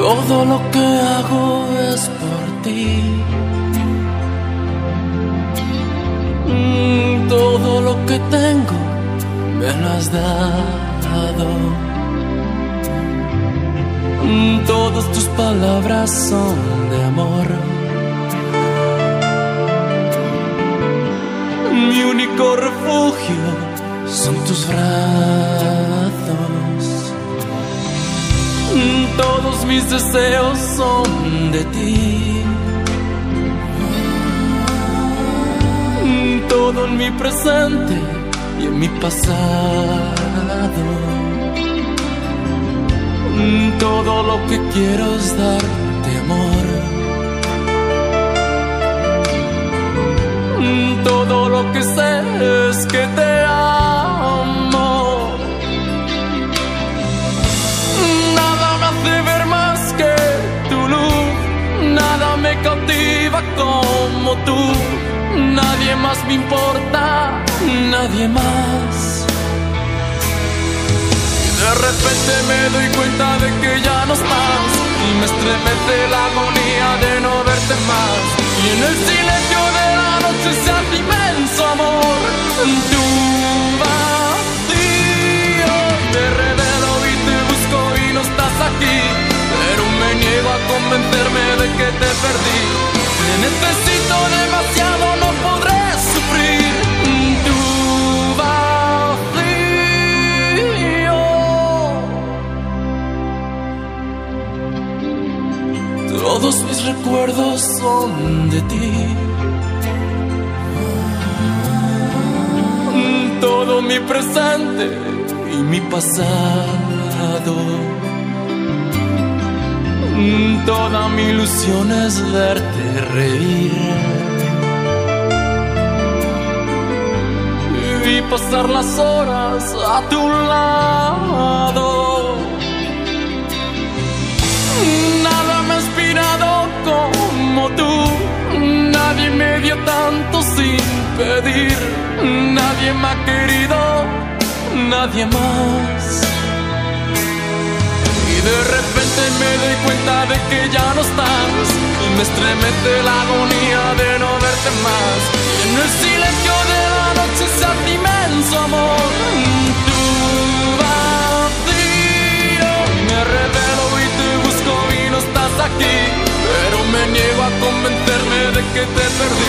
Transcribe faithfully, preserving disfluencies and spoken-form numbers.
Todo lo que hago es por ti. Mm, todo lo que tengo me lo has dado. Mm, todas tus palabras son de amor. Mi único refugio son tus brazos. Mm, todos mis deseos son de ti. Mm, todo en mi presente y en mi pasado. Mm, todo lo que quiero es darte amor. Mm, todo lo que sé es que te amo. Nada me hace ver más que tu luz. Nada me cautiva como tú. Nadie más me importa, nadie más. De repente me doy cuenta de que ya no estás y me estremece la agonía de no verte más. Y en el silencio de la noche se hace inmenso amor. Tu vacío me revelo y te busco y no estás aquí, pero me niego a convencerme de que te perdí. Te necesito demasiado, no podré sufrir tu vacío. Todos mis recuerdos son de ti. Todo mi presente y mi pasado. Toda mi ilusión es verte reír y pasar las horas a tu lado. Nada me ha inspirado como tú. Nadie me dio tanto sin pedir. Nadie me ha querido, nadie más. Y de repente me doy cuenta de que ya no estás y me estremece la agonía de no verte más. Y en el silencio de la noche se hace inmenso amor. Tu vacío me revelo y te busco y no estás aquí, pero me niego a convencerme de que te perdí.